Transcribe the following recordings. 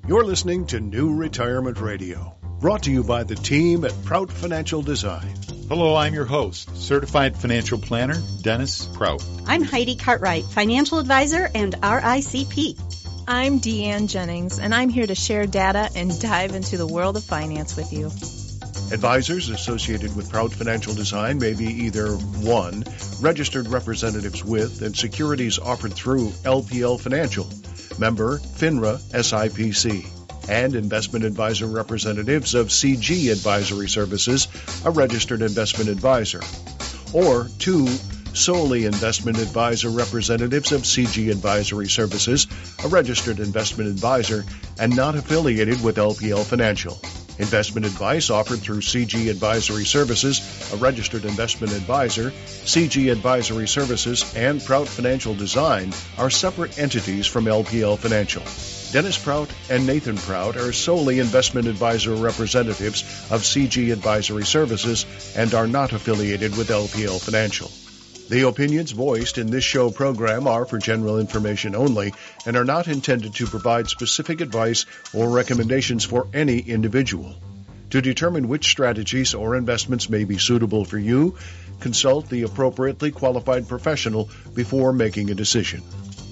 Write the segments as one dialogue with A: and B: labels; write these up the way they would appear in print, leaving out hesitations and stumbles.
A: You're listening to New Retirement Radio, brought to you by the team at Prout Financial Design.
B: Hello, I'm your host, Certified Financial Planner, Dennis Prout.
C: I'm Heidi Cartwright, Financial Advisor and RICP.
D: I'm Deanne Jennings, and I'm here to share data and dive into the world of finance with you.
A: Advisors associated with Prout Financial Design may be either 1. Registered representatives with and securities offered through LPL Financial, member FINRA SIPC, and investment advisor representatives of CG Advisory Services, a registered investment advisor. Or 2. Solely investment advisor representatives of CG Advisory Services, a registered investment advisor, and not affiliated with LPL Financial. Investment advice offered through CG Advisory Services, a registered investment advisor, CG Advisory Services, and Prout Financial Design are separate entities from LPL Financial. Dennis Prout and Nathan Prout are solely investment advisor representatives of CG Advisory Services and are not affiliated with LPL Financial. The opinions voiced in this show program are for general information only and are not intended to provide specific advice or recommendations for any individual. To determine which strategies or investments may be suitable for you, consult the appropriately qualified professional before making a decision.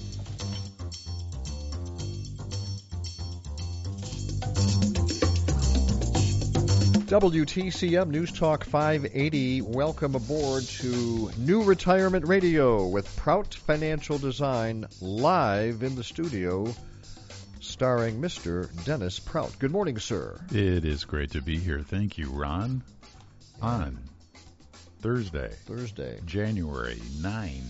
E: WTCM News Talk 580. Welcome aboard to New Retirement Radio with Prout Financial Design live in the studio, starring Mr. Dennis Prout. Good morning, sir.
B: It is great to be here. Thank you, Ron. On Thursday, January 9,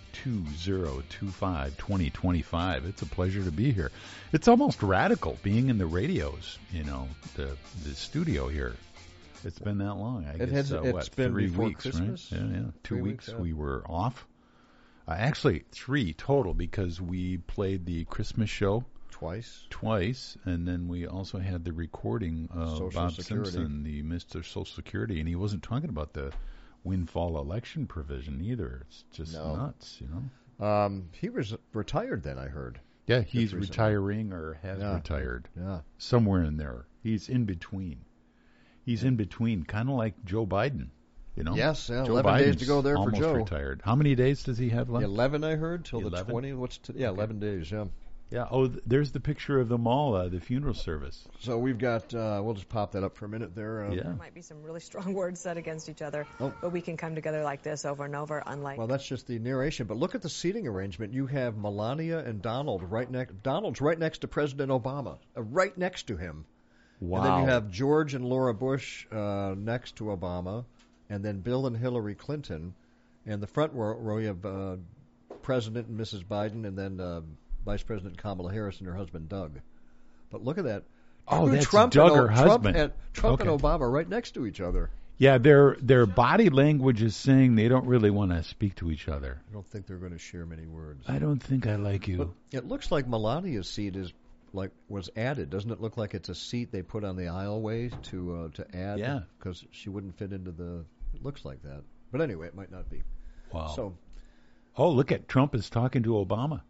B: 2025, 2025. It's a pleasure to be here. It's almost radical being in the radios, the studio here. It's been that long. I guess
E: it's been
B: 3
E: before
B: weeks,
E: Christmas?
B: Right? Yeah. 2 weeks
E: yeah.
B: We were off. Actually, 3 total because we played the Christmas show twice, and then we also had the recording of
E: Social
B: Bob
E: Security.
B: Simpson, the Mr. Social Security, and he wasn't talking about the windfall election provision either. It's just nuts,
E: He was retired then, I heard.
B: Yeah, he's retiring or has retired.
E: Yeah.
B: Somewhere in there. He's in between. He's in between, kind of like Joe Biden,
E: Yes,
B: Joe
E: 11 days
B: Biden's
E: to go there for
B: almost
E: Joe.
B: retired. How many days does he have left?
E: 11, I heard, till
B: 11?
E: the 20th. 11 days, yeah.
B: Yeah. Oh, there's the picture of them all, the funeral service.
E: So we've got, we'll just pop that up for a minute there.
B: Yeah.
F: There might be some really strong words said against each other, but we can come together like this over and over, unlike...
E: Well, that's just the narration. But look at the seating arrangement. You have Melania and Donald right next. Donald's right next to President Obama, right next to him.
B: Wow.
E: And then you have George and Laura Bush next to Obama, and then Bill and Hillary Clinton. And the front row you have President and Mrs. Biden, and then Vice President Kamala Harris and her husband Doug. But look at that.
B: Oh, that's
E: Trump
B: Doug,
E: and,
B: her husband.
E: Trump and Obama right next to each other.
B: Yeah, their body language is saying they don't really want to speak to each other.
E: I don't think they're going to share many words.
B: I don't think I like you.
E: But it looks like Melania's seat was added. Doesn't it look like it's a seat they put on the aisleway to add?
B: Yeah.
E: Because she wouldn't fit into the... It looks like that. But anyway, it might not be.
B: Wow.
E: So,
B: look at Trump is talking to Obama.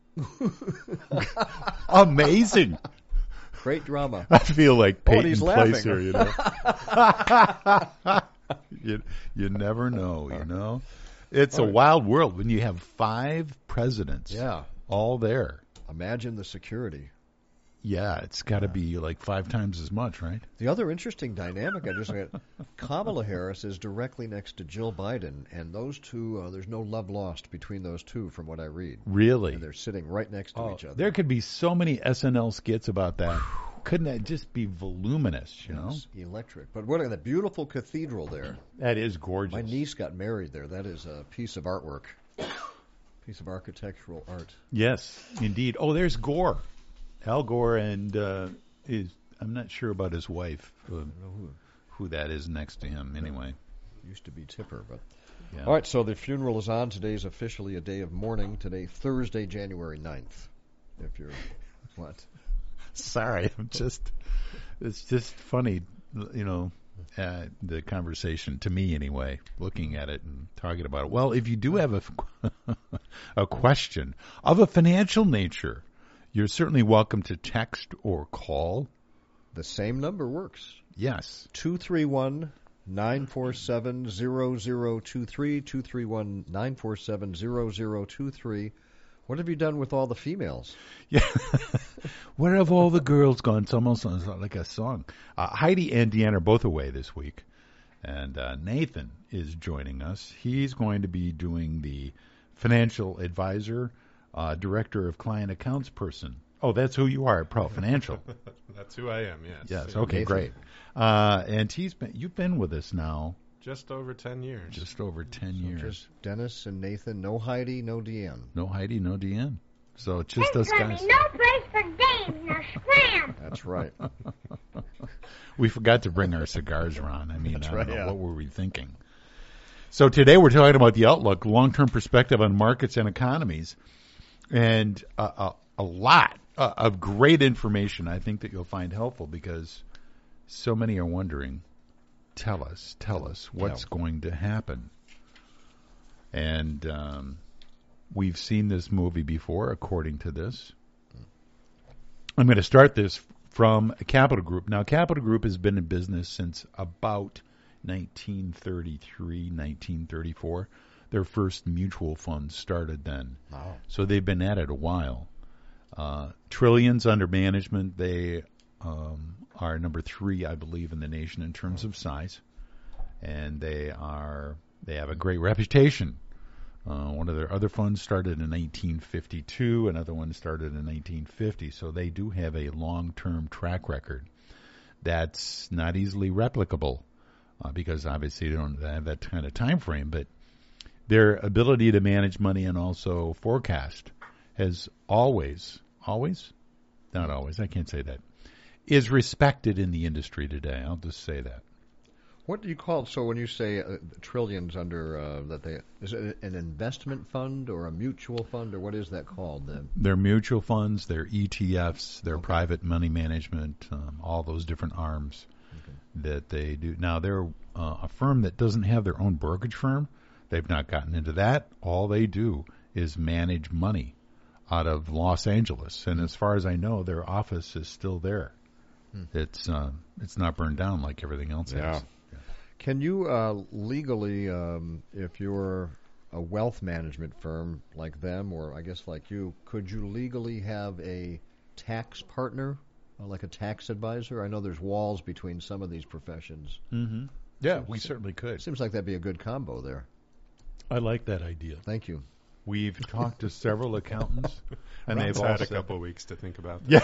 B: Amazing.
E: Great drama.
B: I feel like Peyton
E: he's
B: Placer,
E: laughing.
B: You never know, It's a wild world when you have 5 presidents all there.
E: Imagine the security.
B: Yeah, it's got to be like 5 times as much, right?
E: The other interesting dynamic I just looked at, Kamala Harris is directly next to Jill Biden, and those two, there's no love lost between those two from what I read.
B: Really?
E: And they're sitting right next to each other.
B: There could be so many SNL skits about that. Couldn't that just be voluminous,
E: It's electric. But what, that beautiful cathedral there.
B: That is gorgeous.
E: My niece got married there. That is a piece of artwork. Piece of architectural art.
B: Yes, indeed. Oh, there's Gore. Al Gore and I'm not sure about his wife, who that is next to him anyway.
E: Used to be Tipper, but...
B: Yeah.
E: All right, so the funeral is on. Today's officially a day of mourning. Today, Thursday, January 9th. If you're... What?
B: Sorry, it's just funny, the conversation, to me anyway, looking at it and talking about it. Well, if you do have a question of a financial nature, You're certainly welcome to text or call.
E: The same number works.
B: Yes.
E: 231-947-0023, 231-947-0023. What have you done with all the females?
B: Yeah. Where have all the girls gone? It's almost like a song. Heidi and Deanna are both away this week. And Nathan is joining us. He's going to be doing the financial advisor, director of client accounts person. Oh, that's who you are at Prout Financial.
G: That's who I am, yes.
B: Yes, okay, great. And you've been with us now.
G: Just over 10 years.
B: Just over 10 years.
E: Just Dennis and Nathan, no Heidi, no Deanne.
B: No Heidi, no Deanne. So it's just us guys.
H: No place for Dave, now scram!
E: That's right.
B: We forgot to bring our cigars, Ron. I mean, I don't know,
E: yeah.
B: what were we thinking? So today we're talking about the outlook, long-term perspective on markets and economies, and a lot of great information I think that you'll find helpful because so many are wondering, tell us what's going to happen. And we've seen this movie before, according to this. I'm going to start this from Capital Group. Now, Capital Group has been in business since about 1933, 1934. Their first mutual fund started then.
E: Wow.
B: So they've been at it a while. Trillions under management. They are number 3, I believe, in the nation in terms of size. And they have a great reputation. One of their other funds started in 1952. Another one started in 1950. So they do have a long-term track record that's not easily replicable because obviously they don't have that kind of time frame. But their ability to manage money and also forecast has always, not always, I can't say that, is respected in the industry today. I'll just say that.
E: What do you call it? So when you say trillions under is it an investment fund or a mutual fund, or what is that called then?
B: They're mutual funds, they're ETFs, they're private money management, all those different arms that they do. Now, they're a firm that doesn't have their own brokerage firm. They've not gotten into that. All they do is manage money out of Los Angeles. And as far as I know, their office is still there. It's not burned down like everything else is.
E: Can you legally, if you're a wealth management firm like them, or I guess like you, could you legally have a tax partner, like a tax advisor? I know there's walls between some of these professions.
B: Mm-hmm. Yeah, we certainly could.
E: Seems like that'd be a good combo there.
B: I like that idea.
E: Thank you.
B: We've talked to several accountants, and
G: Ron's
B: they've all
G: had
B: said,
G: a couple of weeks to think about this.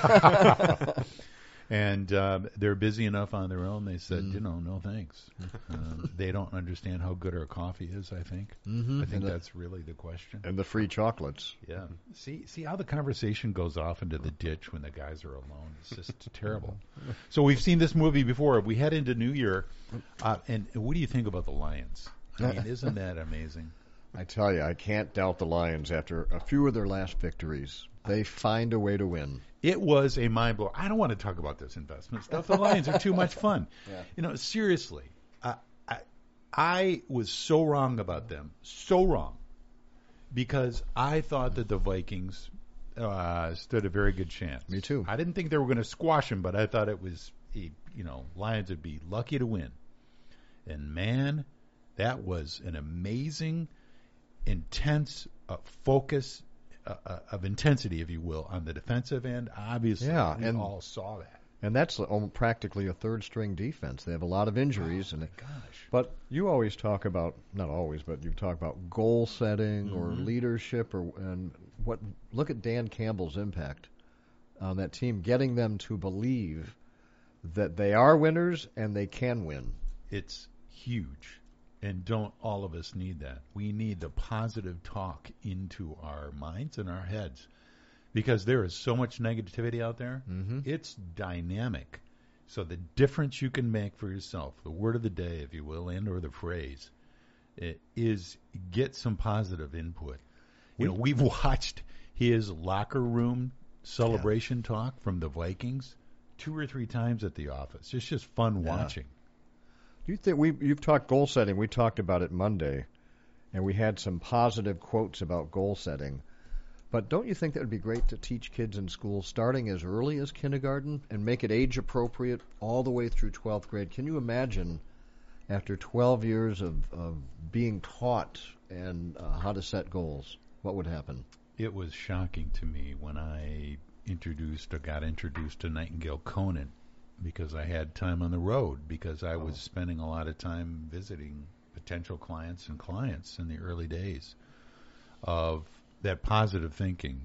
B: Yeah. And they're busy enough on their own. They said, no thanks. They don't understand how good our coffee is, I think. I think that's really the question.
E: And the free chocolates.
B: Yeah. See how the conversation goes off into the ditch when the guys are alone. It's just terrible. So we've seen this movie before. We head into New Year. And what do you think about the Lions? I mean, isn't that amazing?
E: I tell you, I can't doubt the Lions after a few of their last victories. They find a way to win.
B: It was a mind blower. I don't want to talk about this investment stuff. The Lions are too much fun. Yeah. Seriously, I was so wrong about them. So wrong. Because I thought that the Vikings stood a very good chance.
E: Me too.
B: I didn't think they were going to squash them, but I thought it was, Lions would be lucky to win. And man, that was an amazing, intense focus of intensity, if you will, on the defensive end. Obviously, we all saw that.
E: And that's practically a third-string defense. They have a lot of injuries. But you always talk about, not always, but you talk about goal setting or leadership. Look at Dan Campbell's impact on that team, getting them to believe that they are winners and they can win.
B: It's huge. And don't all of us need that? We need the positive talk into our minds and our heads because there is so much negativity out there. It's dynamic. So the difference you can make for yourself, the word of the day, if you will, and or the phrase, is get some positive input. We've watched his locker room celebration talk from the Vikings 2 or 3 times at the office. It's just fun watching.
E: Do you think you've talked goal setting? We talked about it Monday, and we had some positive quotes about goal setting. But don't you think that would be great to teach kids in school starting as early as kindergarten and make it age appropriate all the way through 12th grade? Can you imagine after 12 years of being taught and how to set goals, what would happen?
B: It was shocking to me when I got introduced to Nightingale Conant, because I had time on the road, because I was spending a lot of time visiting potential clients and clients in the early days of that positive thinking.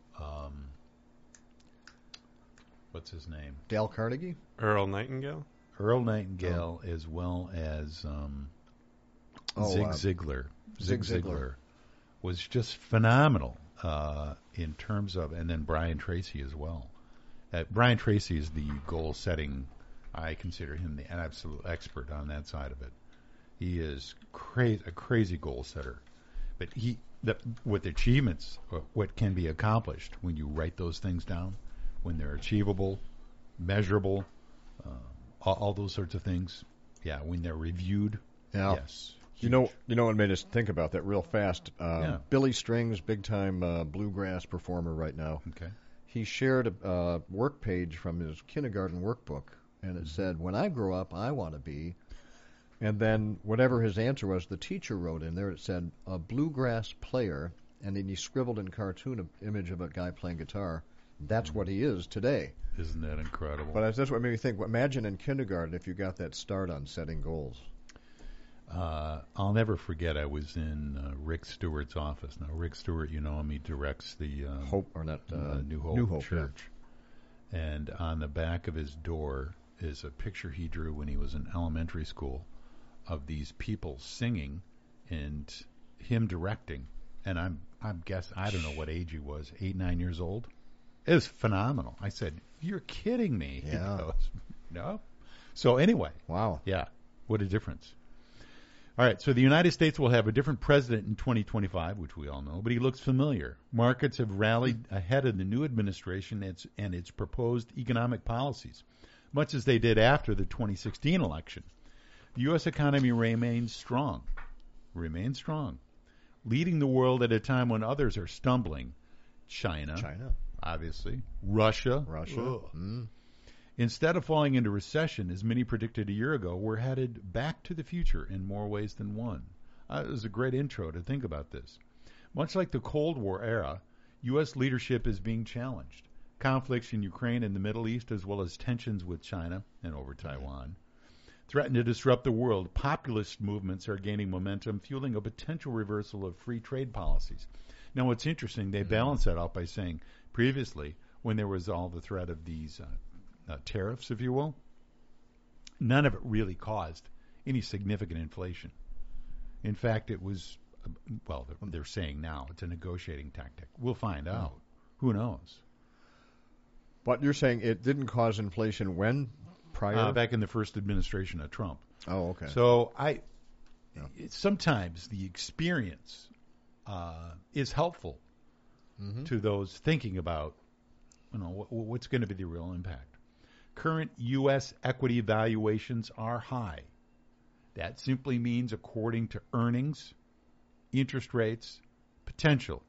B: What's his name?
E: Dale Carnegie?
G: Earl Nightingale?
B: Earl Nightingale, as well as Zig Ziglar.
E: Zig Ziglar
B: was just phenomenal in terms of, and then Brian Tracy as well. Brian Tracy is the goal setting. I consider him an absolute expert on that side of it. He is a crazy goal setter, but with achievements, what can be accomplished when you write those things down, when they're achievable, measurable, all those sorts of things. Yeah, when they're reviewed.
E: Yeah.
B: Yes.
E: You know what made us think about that real fast? Billy Strings, big-time bluegrass performer right now.
B: Okay.
E: He shared a work page from his kindergarten workbook, and it said, "When I grow up, I want to be," and then whatever his answer was, the teacher wrote in there, it said, "a bluegrass player," and then he scribbled in cartoon an image of a guy playing guitar. That's what he is today.
B: Isn't that incredible?
E: But that's what made me think, imagine in kindergarten if you got that start on setting goals.
B: I'll never forget, I was in Rick Stewart's office. Now, Rick Stewart, you know him, he directs the New Hope Church. Yeah. And on the back of his door is a picture he drew when he was in elementary school of these people singing and him directing. And I don't know what age he was, 8, 9 years old. It was phenomenal. I said, "You're kidding me."
E: Yeah.
B: He goes, "No." So anyway.
E: Wow.
B: Yeah. What a difference. All right, so the United States will have a different president in 2025, which we all know, but he looks familiar. Markets have rallied ahead of the new administration and its proposed economic policies, much as they did after the 2016 election. The U.S. economy remains strong, leading the world at a time when others are stumbling. China, obviously, Russia. Instead of falling into recession, as many predicted a year ago, we're headed back to the future in more ways than one. It was a great intro to think about this. Much like the Cold War era, U.S. leadership is being challenged. Conflicts in Ukraine and the Middle East, as well as tensions with China and over Taiwan, threaten to disrupt the world. Populist movements are gaining momentum, fueling a potential reversal of free trade policies. Now, what's interesting, they balance that out by saying previously, when there was all the threat of these tariffs, if you will, none of it really caused any significant inflation. In fact, it was, they're saying now it's a negotiating tactic. We'll find out. Who knows?
E: But you're saying it didn't cause inflation when? Prior?
B: Back in the first administration of Trump.
E: Oh, okay.
B: So sometimes the experience is helpful to those thinking about, what's going to be the real impact. Current U.S. equity valuations are high. That simply means according to earnings, interest rates, potential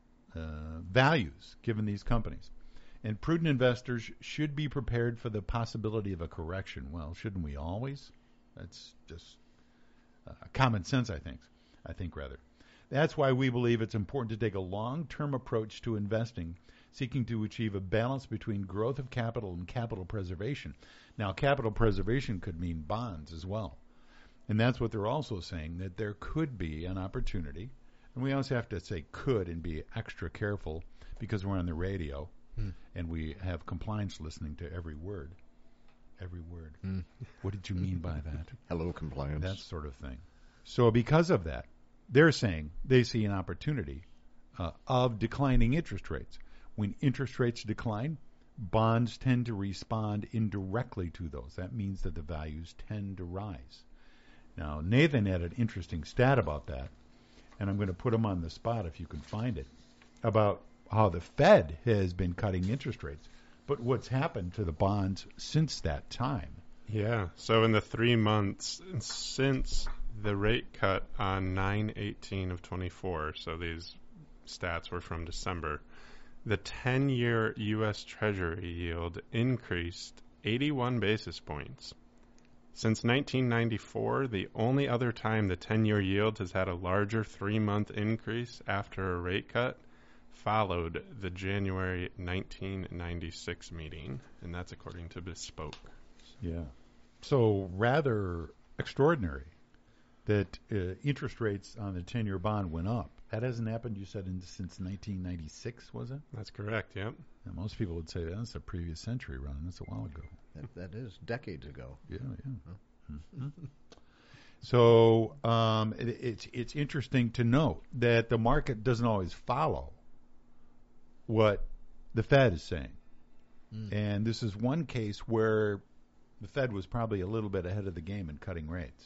B: values given these companies. And prudent investors should be prepared for the possibility of a correction. Well, shouldn't we always? That's just common sense, I think. That's why we believe it's important to take a long-term approach to investing, seeking to achieve a balance between growth of capital and capital preservation. Now, capital preservation could mean bonds as well. And that's what they're also saying, that there could be an opportunity, and we always have to say could and be extra careful because we're on the radio and we have compliance listening to every word. Every word. What did you mean by that?
E: Hello, compliance.
B: That sort of thing. So because of that, they're saying they see an opportunity of declining interest rates. When interest rates decline, bonds tend to respond indirectly to those. That means that the values tend to rise. Now, Nathan had an interesting stat about that, and I'm going to put him on the spot if you can find it, about how the Fed has been cutting interest rates. But what's happened to the bonds since that time?
G: Yeah, so in the 3 months since the rate cut on 9/18 of 24, so these stats were from December. The 10-year U.S. Treasury yield increased 81 basis points. Since 1994, the only other time the 10-year yield has had a larger 3-month increase after a rate cut followed the January 1996 meeting, and that's according to Bespoke.
B: Yeah. So rather extraordinary that interest rates on the 10-year bond went up. That hasn't happened, you said, since 1996, was it?
G: That's correct, yep.
B: And most people would say that's a previous century run. That's a while ago.
E: That is decades ago.
B: Yeah. Mm-hmm. So it's interesting to note that the market doesn't always follow what the Fed is saying. And this is one case where the Fed was probably a little bit ahead of the game in cutting rates.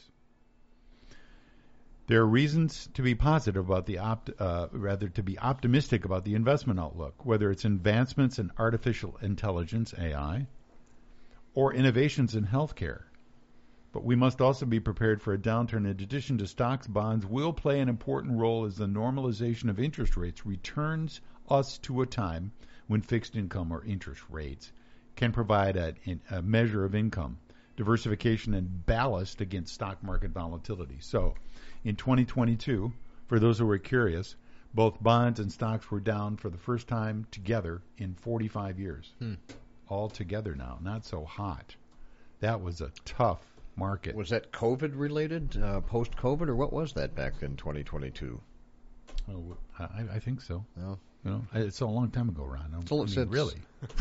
B: There are reasons to be positive about to be optimistic about the investment outlook, whether it's advancements in artificial intelligence, AI, or innovations in healthcare. But we must also be prepared for a downturn. In addition to stocks, bonds will play an important role as the normalization of interest rates returns us to a time when fixed income or interest rates can provide a measure of income, diversification, and ballast against stock market volatility. So in 2022, for those who were curious, both bonds and stocks were down for the first time together in 45 years. All together now, not so hot. That was a tough market.
E: Was that COVID related, post-COVID, or what was that back in 2022?
B: Oh, I think so.
E: No.
B: You know, it's a long time ago, Ron. Really?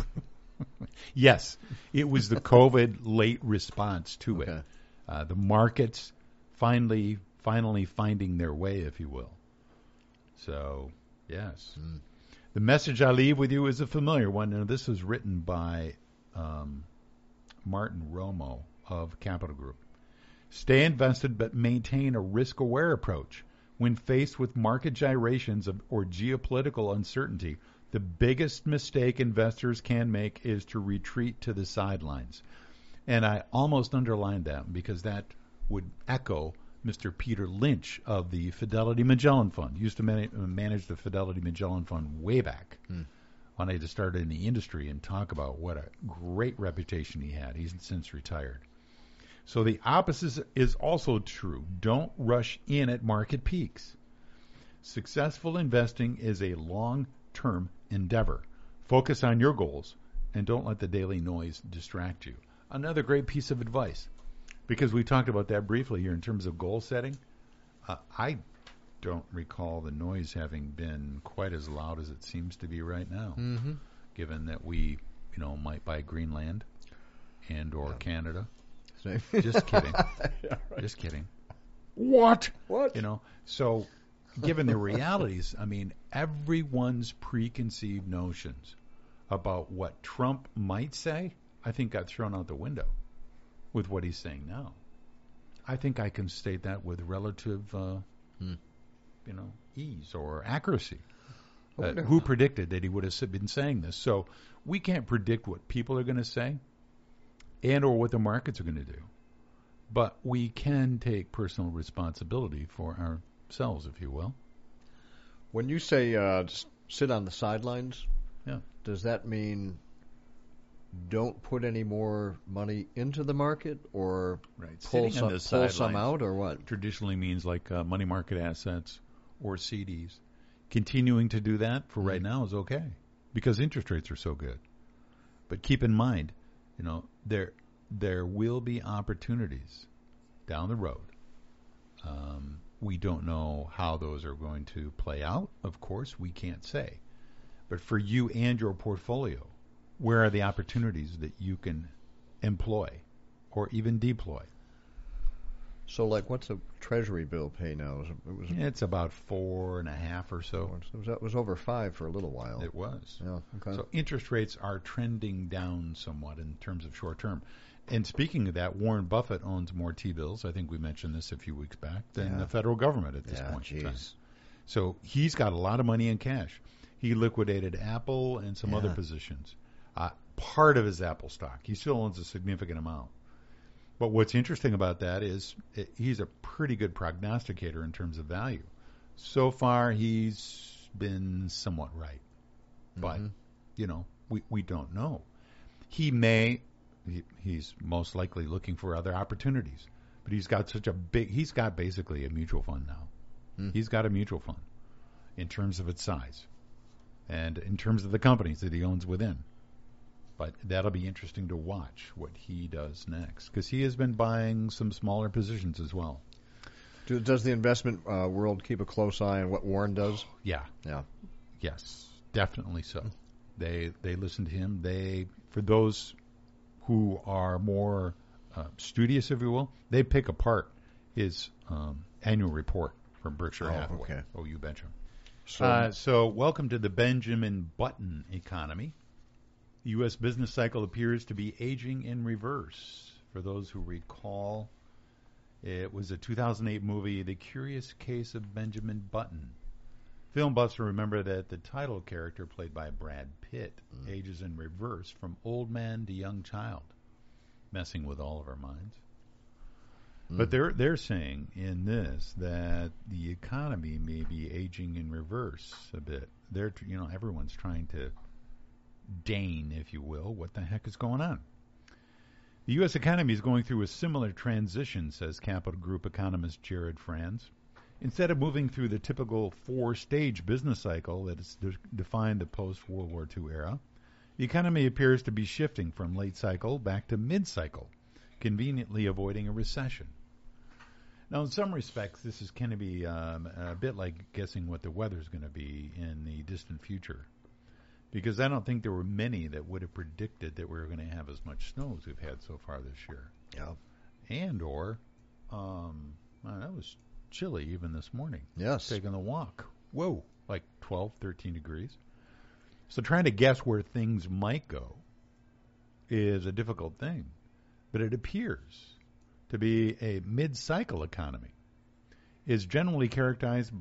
B: Yes, it was the COVID late response to it. The markets finally finding their way, if you will. So, yes. The message I leave with you is a familiar one. Now, this was written by Martin Romo of Capital Group. Stay invested, but maintain a risk-aware approach. When faced with market gyrations or geopolitical uncertainty, the biggest mistake investors can make is to retreat to the sidelines. And I almost underlined that because that would echo Mr. Peter Lynch of the Fidelity Magellan Fund. Used to manage the Fidelity Magellan Fund way back when I just started in the industry, and talk about what a great reputation he had. He's since retired. So the opposite is also true. Don't rush in at market peaks. Successful investing is a long-term endeavor. Focus on your goals and don't let the daily noise distract you. Another great piece of advice, because we talked about that briefly here in terms of goal setting. I don't recall the noise having been quite as loud as it seems to be right now, given that we, might buy Greenland and or Canada. Just kidding.
E: Yeah, right.
B: Just kidding. What?
E: What?
B: So given the realities, everyone's preconceived notions about what Trump might say, I think got thrown out the window with what he's saying now. I think I can state that with relative, ease or accuracy. Who predicted that he would have been saying this? So we can't predict what people are going to say and or what the markets are going to do. But we can take personal responsibility for ourselves, if you will.
E: When you say sit on the sidelines, does that mean don't put any more money into the market, or pull some out, or what?
B: Traditionally means like money market assets or CDs. Continuing to do that for right now is okay because interest rates are so good. But keep in mind, there will be opportunities down the road. We don't know how those are going to play out. Of course, we can't say. But for you and your portfolio, where are the opportunities that you can employ or even deploy?
E: So, what's a Treasury bill pay now?
B: It's about 4.5 or so.
E: It was over 5 for a little while.
B: It was.
E: Yeah. Okay.
B: So interest rates are trending down somewhat in terms of short term. And speaking of that, Warren Buffett owns more T-bills, I think we mentioned this a few weeks back, than the federal government at this point in time. So he's got a lot of money in cash. He liquidated Apple and some other positions. Part of his Apple stock. He still owns a significant amount. But what's interesting about that is he's a pretty good prognosticator in terms of value. So far, he's been somewhat right. But, we don't know. He's most likely looking for other opportunities. But he's got basically a mutual fund now. He's got a mutual fund in terms of its size and in terms of the companies that he owns within. But that'll be interesting to watch what he does next, because he has been buying some smaller positions as well.
E: Does the investment world keep a close eye on what Warren does?
B: Yeah. Yes, definitely so. They listen to him. For those who are more studious, if you will, they pick apart his annual report from Berkshire Hathaway.
E: Okay.
B: Oh, you betcha.
E: So
B: welcome to the Benjamin Button economy. The U.S. business cycle appears to be aging in reverse. For those who recall, it was a 2008 movie, The Curious Case of Benjamin Button. Film buffs remember that the title character, played by Brad Pitt, ages in reverse from old man to young child, messing with all of our minds. But they're saying in this that the economy may be aging in reverse a bit. Everyone's trying to deign, if you will, what the heck is going on. The U.S. economy is going through a similar transition, says Capital Group economist Jared Franz. Instead of moving through the typical four-stage business cycle that has defined the post-World War II era, the economy appears to be shifting from late cycle back to mid-cycle, conveniently avoiding a recession. Now, in some respects, this is going to be a bit like guessing what the weather is going to be in the distant future, because I don't think there were many that would have predicted that we were going to have as much snow as we've had so far this year.
E: Yeah.
B: And/or, that was chilly even this morning.
E: Yes.
B: Taking a walk. Whoa, like 12, 13 degrees. So trying to guess where things might go is a difficult thing. But it appears to be a mid-cycle economy. Is generally characterized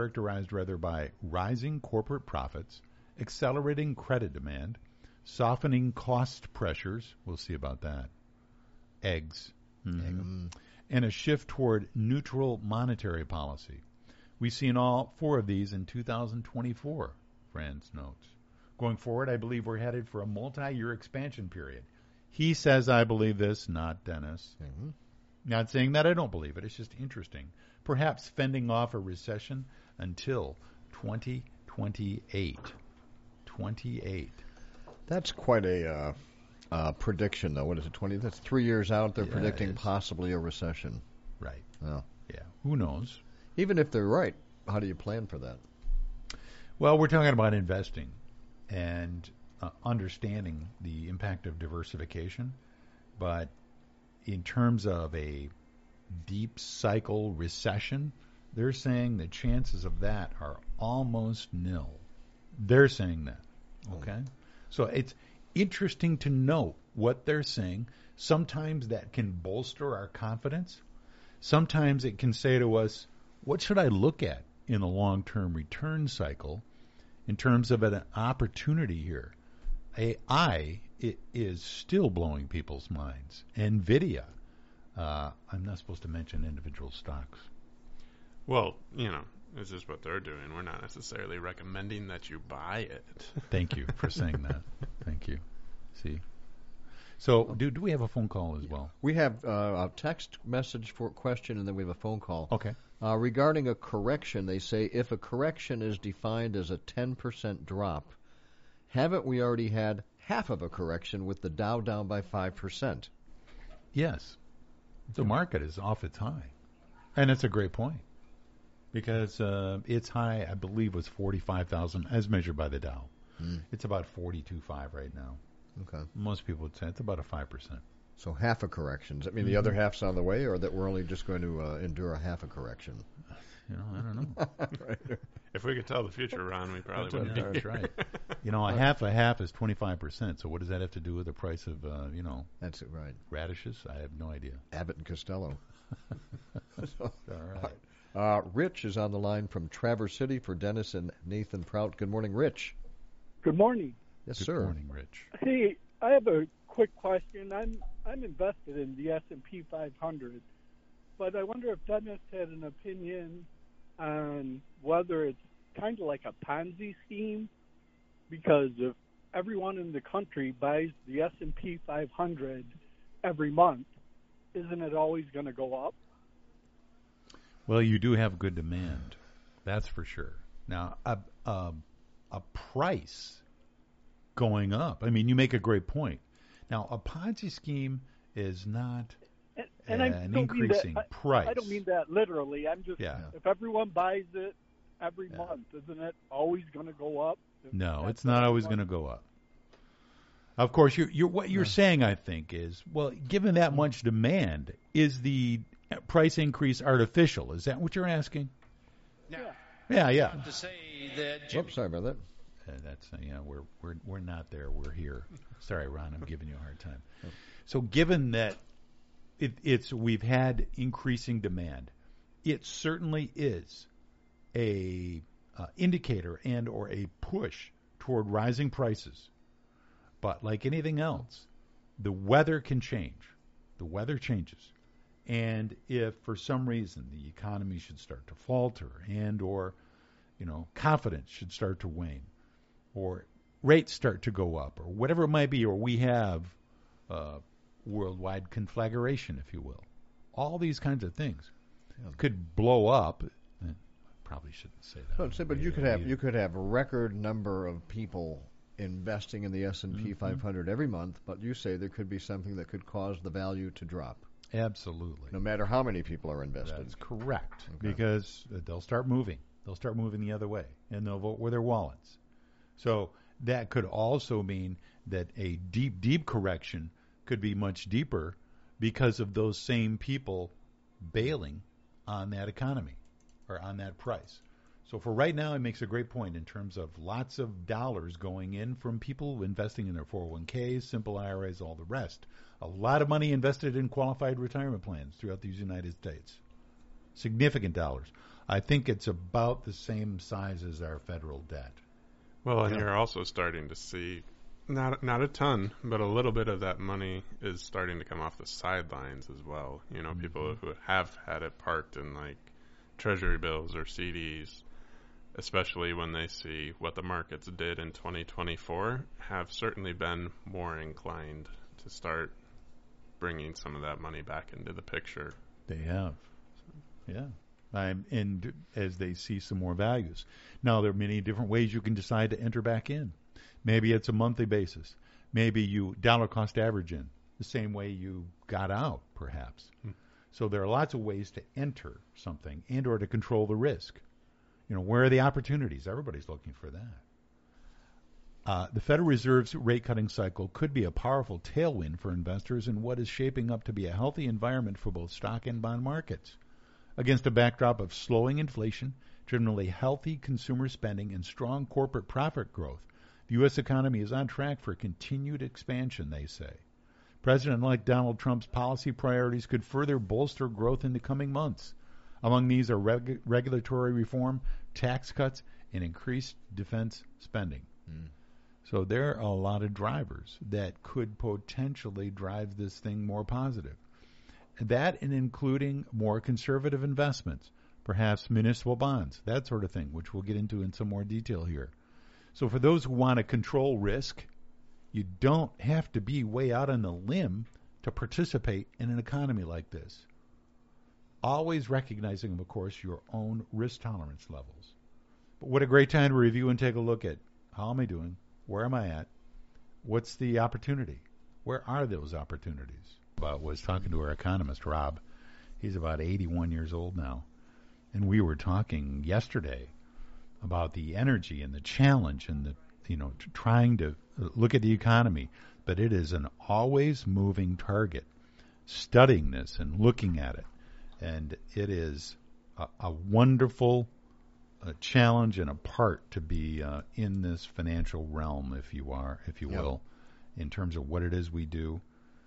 B: by rising corporate profits, accelerating credit demand, softening cost pressures. We'll see about that. Eggs. Mm-hmm. And a shift toward neutral monetary policy. We've seen all four of these in 2024, Franz notes. Going forward, I believe we're headed for a multi-year expansion period. He says I believe this, not Dennis.
E: Mm-hmm.
B: Not saying that I don't believe it. It's just interesting. Perhaps fending off a recession until 2028. 28.
E: That's quite a prediction, though. What is it, 20? That's 3 years out. They're predicting possibly a recession.
B: Right.
E: Oh.
B: Yeah. Who knows?
E: Even if they're right, how do you plan for that?
B: Well, we're talking about investing and understanding the impact of diversification. But in terms of a deep cycle recession, they're saying the chances of that are almost nil. They're saying that. Okay? So it's interesting to note what they're saying. Sometimes that can bolster our confidence. Sometimes it can say to us, what should I look at in a long-term return cycle in terms of an opportunity here? AI is still blowing people's minds. NVIDIA. I'm not supposed to mention individual stocks.
G: Well, this is what they're doing. We're not necessarily recommending that you buy it.
B: Thank you for saying that. Thank you. See? So, do we have a phone call as well?
E: We have a text message for question, and then we have a phone call.
B: Okay.
E: Regarding a correction, they say if a correction is defined as a 10% drop, haven't we already had half of a correction with the Dow down by 5%?
B: Yes. The market is off its high. And it's a great point. Because its high, I believe, was 45,000 as measured by the Dow. It's about 42.5 right now.
E: Okay.
B: Most people would say it's about a 5%.
E: So half a correction. Does that mean the other half's on the way, or that we're only just going to endure a half a correction?
B: I don't know.
E: Right.
G: If we could tell the future, Ron, we probably wouldn't.
B: That's right. A half is 25%. So what does that have to do with the price of,
E: That's it, right.
B: radishes? I have no idea.
E: Abbott and Costello.
B: All right.
E: Rich is on the line from Traverse City for Dennis and Nathan Prout. Good morning, Rich.
I: Good morning.
E: Yes,
B: Good
E: sir.
B: morning, Rich.
I: Hey, I have a quick question. I'm invested in the S&P 500, but I wonder if Dennis had an opinion on whether it's kind of like a Ponzi scheme? Because if everyone in the country buys the S&P 500 every month, isn't it always going to go up?
B: Well, you do have good demand, that's for sure. Now, a price going up. I mean, you make a great point. Now, a Ponzi scheme is not an increasing price.
I: I don't mean that literally. I'm just, if everyone buys it every month, isn't it always going to go up?
B: No, it's not always going to go up. Of course, what you're saying, I think, is, well, given that much demand, is the price increase artificial? Is that what you're asking? Yeah.
J: To say that
E: Oops, sorry about that.
B: That's we're not there. We're here. Sorry, Ron, I'm giving you a hard time. So, given that we've had increasing demand, it certainly is a indicator and or a push toward rising prices. But like anything else, the weather can change. The weather changes. And if for some reason the economy should start to falter and or confidence should start to wane, or rates start to go up, or whatever it might be, or we have worldwide conflagration, if you will. All these kinds of things could blow up. Probably shouldn't say that.
E: But you could have a record number of people investing in the S&P 500 every month, but you say there could be something that could cause the value to drop.
B: Absolutely.
E: No matter how many people are invested.
B: That's correct. Okay. Because they'll start moving. They'll start moving the other way, and they'll vote with their wallets. So that could also mean that a deep, deep correction could be much deeper because of those same people bailing on that economy or on that price. So for right now, it makes a great point in terms of lots of dollars going in from people investing in their 401ks, simple IRAs, all the rest. A lot of money invested in qualified retirement plans throughout the United States. Significant dollars. I think it's about the same size as our federal debt.
G: Well, and you're also starting to see not a ton, but a little bit of that money is starting to come off the sidelines as well. People who have had it parked in like treasury bills or CDs, especially when they see what the markets did in 2024, have certainly been more inclined to start bringing some of that money back into the picture.
B: They have. Yeah. And as they see some more values. Now, there are many different ways you can decide to enter back in. Maybe it's a monthly basis. Maybe you dollar cost average in the same way you got out, perhaps. So there are lots of ways to enter something and or to control the risk. Where are the opportunities? Everybody's looking for that. The Federal Reserve's rate-cutting cycle could be a powerful tailwind for investors in what is shaping up to be a healthy environment for both stock and bond markets. Against a backdrop of slowing inflation, generally healthy consumer spending, and strong corporate profit growth, the U.S. economy is on track for continued expansion, they say. President-elect Donald Trump's policy priorities could further bolster growth in the coming months. Among these are regulatory reform, tax cuts, and increased defense spending. So there are a lot of drivers that could potentially drive this thing more positive. That and including more conservative investments, perhaps municipal bonds, that sort of thing, which we'll get into in some more detail here. So for those who want to control risk, you don't have to be way out on the limb to participate in an economy like this. Always recognizing, of course, your own risk tolerance levels. But what a great time to review and take a look at how am I doing? Where am I at? What's the opportunity? Where are those opportunities? I was talking to our economist, Rob. He's about 81 years old now. And we were talking yesterday about the energy and the challenge and trying to look at the economy. But it is an always moving target. Studying this and looking at it. And it is a wonderful challenge and a part to be in this financial realm, if you will, in terms of what it is we do.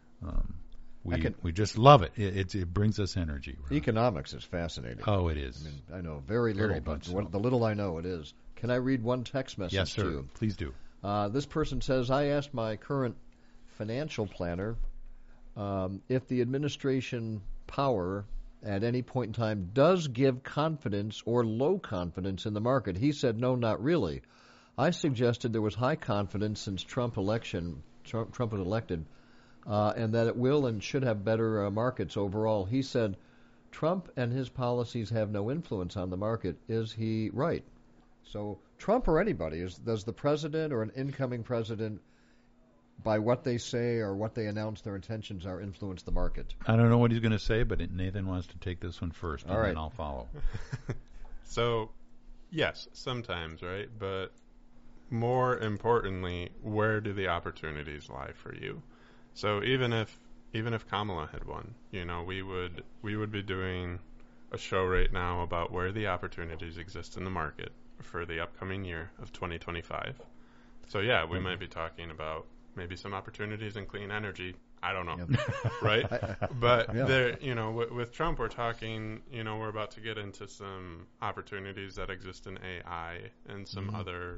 B: We just love it. It brings us energy. Right?
E: Economics is fascinating.
B: Oh, it is.
E: I know very little, but the little I know, it is. Can I read one text message?
B: Yes, sir.
E: To you?
B: Please do.
E: This person says, I asked my current financial planner if the administration power at any point in time does give confidence or low confidence in the market. He said, no, not really. I suggested there was high confidence since Trump was elected, and that it will and should have better markets overall. He said, Trump and his policies have no influence on the market. Is he right? So Trump or anybody, does the president or an incoming president, by what they say or what they announce their intentions are, influence the market?
B: I don't know what he's going to say, but Nathan wants to take this one first, and then I'll follow.
G: So, yes, sometimes, right? But more importantly, where do the opportunities lie for you? So even if Kamala had won, we would be doing a show right now about where the opportunities exist in the market for the upcoming year of 2025. So yeah, we might be talking about maybe some opportunities in clean energy. I don't know, right? But there, with Trump, we're talking, we're about to get into some opportunities that exist in AI and some other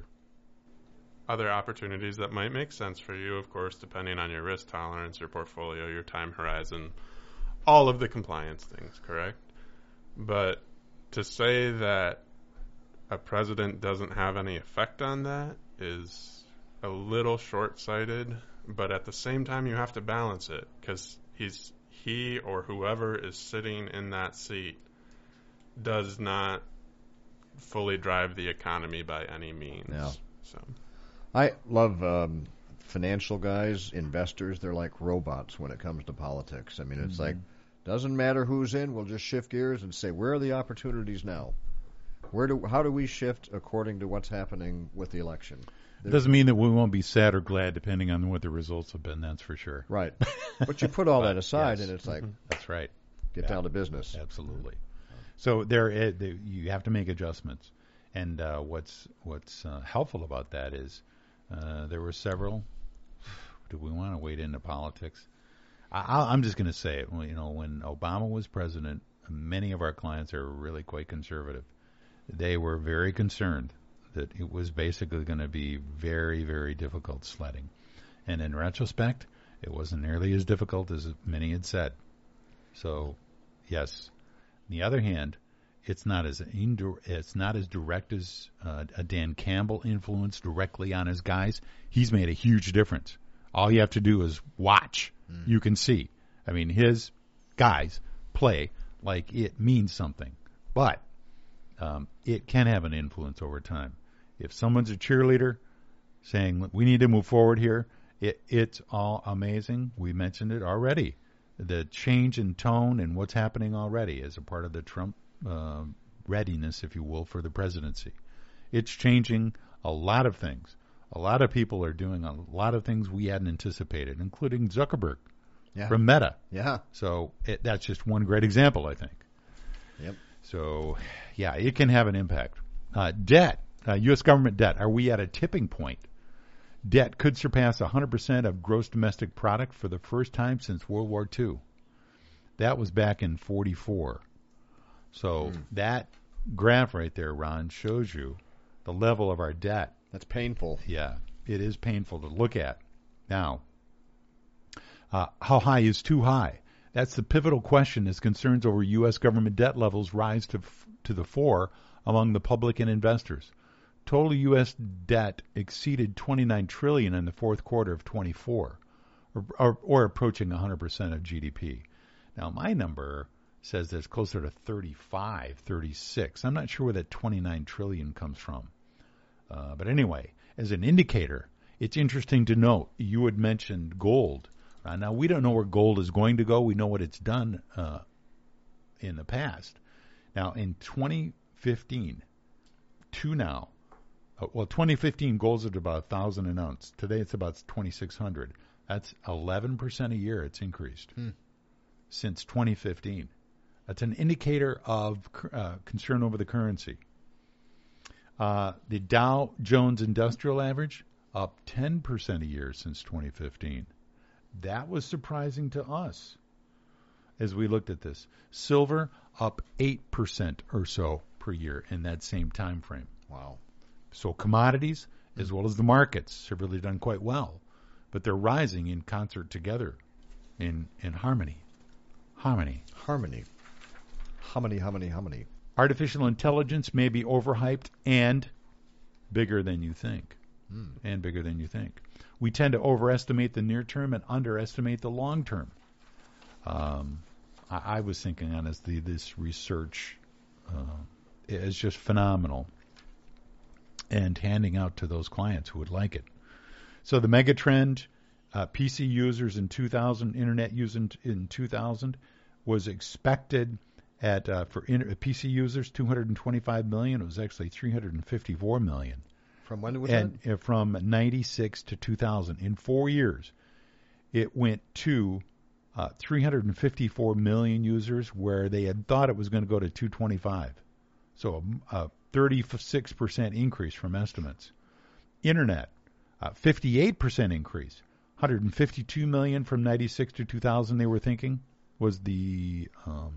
G: opportunities that might make sense for you, of course, depending on your risk tolerance, your portfolio, your time horizon, all of the compliance things, correct? But to say that a president doesn't have any effect on that is a little short-sighted, but at the same time you have to balance it, because he or whoever is sitting in that seat does not fully drive the economy by any means.
E: Yeah.
G: So
E: I love financial guys, investors. They're like robots when it comes to politics. I mean, it's like, doesn't matter who's in, we'll just shift gears and say, where are the opportunities now? How do we shift according to what's happening with the election?
B: It doesn't mean that we won't be sad or glad depending on what the results have been, that's for sure.
E: Right. But you put all that aside, and it's like,
B: that's right.
E: Get down to business.
B: Absolutely. So you have to make adjustments. And what's helpful about that is there were several. Do we want to wade into politics? I'm just going to say it. When Obama was president, many of our clients are really quite conservative. They were very concerned that it was basically going to be very, very difficult sledding. And in retrospect, it wasn't nearly as difficult as many had said. So, yes. On the other hand, it's not as direct as a Dan Campbell influence directly on his guys. He's made a huge difference. All you have to do is watch. You can see. I mean, his guys play like it means something. But it can have an influence over time. If someone's a cheerleader saying, we need to move forward here, it's all amazing. We mentioned it already. The change in tone and what's happening already as a part of the Trump readiness, if you will, for the presidency. It's changing a lot of things. A lot of people are doing a lot of things we hadn't anticipated, including Zuckerberg from Meta.
E: Yeah.
B: So that's just one great example, I think.
E: Yep.
B: So, yeah, it can have an impact. Debt, U.S. government debt. Are we at a tipping point? Debt could surpass 100% of gross domestic product for the first time since World War II. That was back in 1944. So that graph right there, Ron, shows you the level of our debt.
E: That's painful.
B: Yeah, it is painful to look at. Now, how high is too high? That's the pivotal question as concerns over U.S. government debt levels rise to the fore among the public and investors. Total U.S. debt exceeded $29 trillion in the fourth quarter of 24, or approaching 100% of GDP. Now, my number says that it's closer to 35, 36. I'm not sure where that $29 trillion comes from. But anyway, as an indicator, it's interesting to note, you had mentioned gold. Now, we don't know where gold is going to go. We know what it's done in the past. Now, in 2015 to now, 2015 gold's at about 1,000 an ounce. Today it's about 2,600. That's 11% a year it's increased since 2015. That's an indicator of concern over the currency. The Dow Jones Industrial Average up 10% a year since 2015. That was surprising to us as we looked at this. Silver up 8% or so per year in that same time frame.
E: Wow.
B: So commodities, as well as the markets, have really done quite well. But they're rising in concert together, in harmony. Harmony.
E: How many?
B: Artificial intelligence may be overhyped and bigger than you think. And bigger than you think. We tend to overestimate the near term and underestimate the long term. I was thinking, honestly, this research is just phenomenal, and handing out to those clients who would like it. So the mega trend, PC users in 2000, internet users in 2000, was expected at for PC users 225 million. It was actually 354 million.
E: From when was that?
B: From 96 to 2000. In 4 years, it went to 354 million users, where they had thought it was going to go to 225. So a 36% increase from estimates. Internet, 58% increase. 152 million from 96 to 2000, they were thinking, was the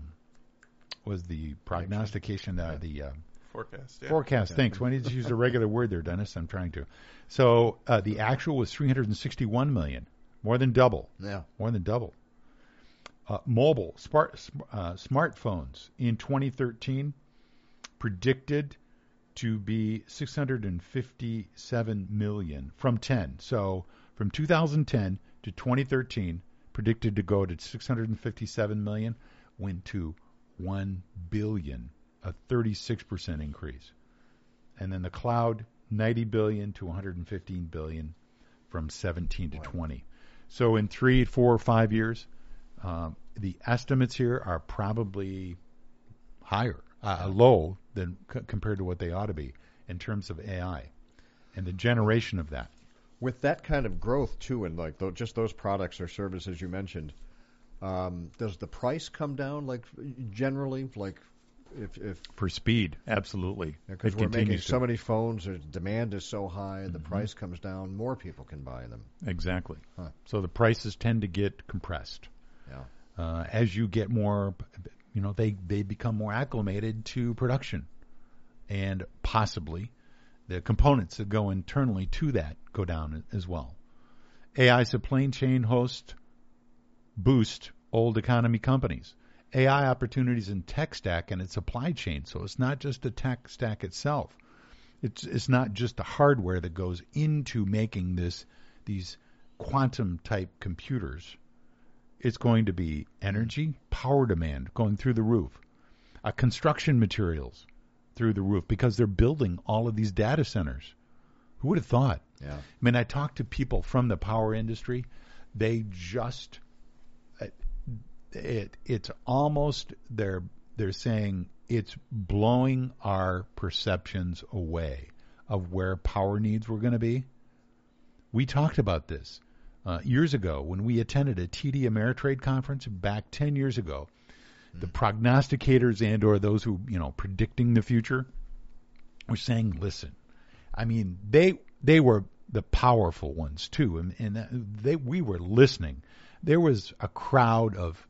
B: prognostication, the
G: forecast. Yeah.
B: Forecast. Thanks. Why did you use a regular word there, Dennis? I'm trying to. So the actual was 361 million, more than double.
E: Yeah,
B: more than double. Mobile smartphones in 2013 predicted to be 657 million from 10. So from 2010 to 2013, predicted to go to 657 million, went to 1 billion, a 36% increase. And then the cloud, 90 billion to 115 billion from 17 to 20. So in 3, 4, or 5 years, the estimates here are probably higher, low than compared to what they ought to be in terms of AI and the generation of that.
E: With that kind of growth too, and like just those products or services you mentioned, does the price come down? Like generally, like if
B: for speed, absolutely.
E: Because we're making so many phones, demand is so high, the price comes down, more people can buy them.
B: Exactly. So the prices tend to get compressed.
E: Yeah.
B: As you get more, they become more acclimated to production, and possibly the components that go internally to that go down as well. AI supply chain host boost old economy companies. AI opportunities in tech stack and its supply chain. So it's not just the tech stack itself. It's not just the hardware that goes into making these quantum type computers. It's going to be energy, power demand going through the roof, construction materials through the roof, because they're building all of these data centers. Who would have thought?
E: Yeah.
B: I mean, I talked to people from the power industry. They just it's almost they're saying it's blowing our perceptions away of where power needs were going to be. We talked about this years ago when we attended a TD Ameritrade conference back 10 years ago. The prognosticators and or those who, predicting the future were saying, listen, I mean, they were the powerful ones too. And we were listening. There was a crowd of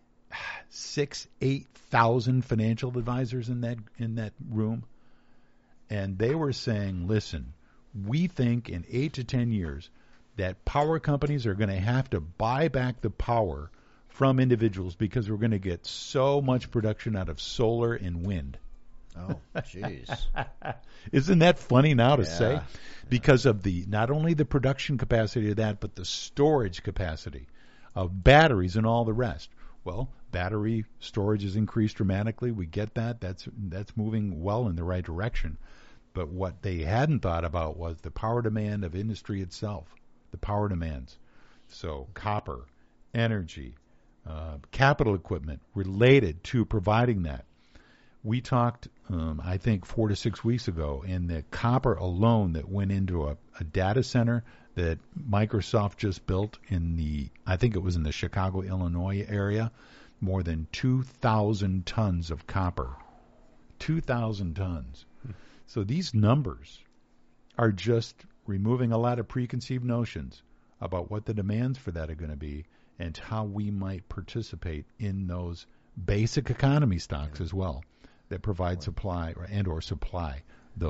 B: 8,000 financial advisors in that room. And they were saying, listen, we think in 8 to 10 years that power companies are going to have to buy back the power from individuals because we're going to get so much production out of solar and wind.
E: Oh, jeez.
B: Isn't that funny now to say? Because of not only the production capacity of that, but the storage capacity of batteries and all the rest. Well, battery storage has increased dramatically. We get that. That's moving well in the right direction. But what they hadn't thought about was the power demand of industry itself, the power demands. So copper, energy, capital equipment related to providing that. We talked, I think, 4 to 6 weeks ago, and the copper alone that went into a data center that Microsoft just built I think it was in the Chicago, Illinois area, more than 2,000 tons of copper. 2,000 tons. So these numbers are just removing a lot of preconceived notions about what the demands for that are going to be and how we might participate in those basic economy stocks as well that provide supply and or supply those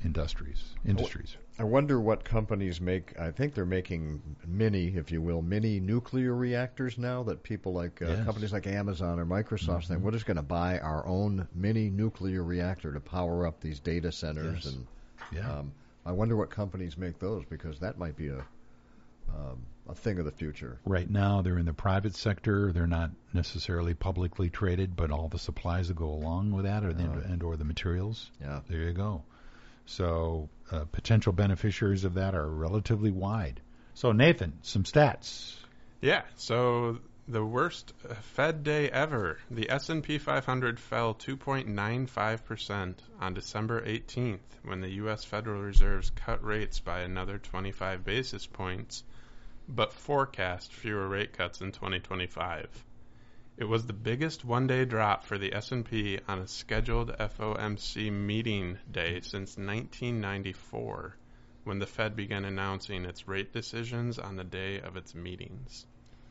B: industries.
E: I wonder what companies make. I think they're making mini nuclear reactors now that people like companies like Amazon or Microsoft think we're just going to buy our own mini nuclear reactor to power up these data centers.
B: Yes.
E: And I wonder what companies make those, because that might be a thing of the future.
B: Right now, they're in the private sector. They're not necessarily publicly traded, but all the supplies that go along with that, or the materials.
E: Yeah.
B: There you go. So potential beneficiaries of that are relatively wide. So Nathan, some stats.
G: Yeah. So the worst Fed day ever. The S&P 500 fell 2.95% on December 18th when the U.S. Federal Reserve cut rates by another 25 basis points, but forecast fewer rate cuts in 2025. It was the biggest one-day drop for the S&P on a scheduled FOMC meeting day since 1994, when the Fed began announcing its rate decisions on the day of its meetings.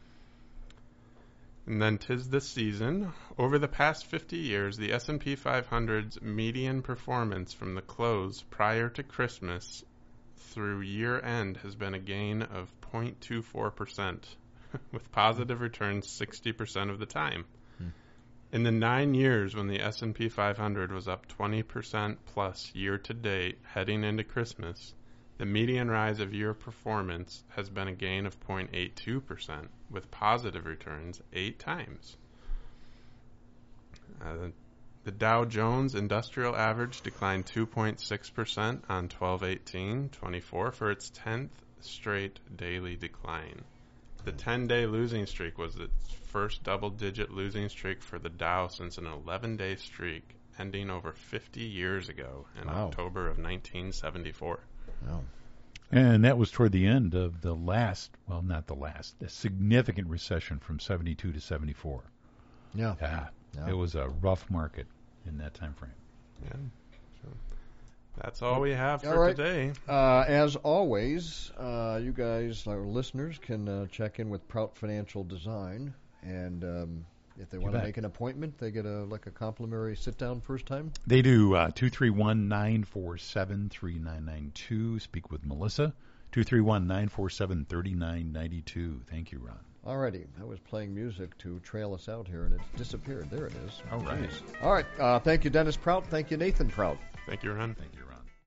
G: And then 'tis the season. Over the past 50 years, the S&P 500's median performance from the close prior to Christmas through year-end has been a gain of 0.24%, with positive returns 60% of the time. In the 9 years when the S&P 500 was up 20% plus year-to-date heading into Christmas, the median rise of year performance has been a gain of 0.82%, with positive returns 8 times. The Dow Jones Industrial Average declined 2.6% on 12/18/24 for its 10th straight daily decline. The 10-day losing streak was its first double-digit losing streak for the Dow since an 11-day streak ending over 50 years ago in October of 1974.
E: Wow.
B: And that was toward the end of the significant recession from 72 to 74.
E: Yeah.
B: It was a rough market in that time frame.
G: Yeah. So that's all we have for today.
E: As always, you guys, our listeners, can check in with Prout Financial Design, and if they want to make an appointment, they get a complimentary sit-down first time.
B: They do 231-947-3992. Speak with Melissa. 231-947-3992. Thank you, Ron.
E: Alrighty, I was playing music to trail us out here, and it's disappeared. There it is.
B: All right.
E: All right. Thank you, Dennis Prout. Thank you, Nathan Prout.
G: Thank you, Ron.
B: Thank you, Ron.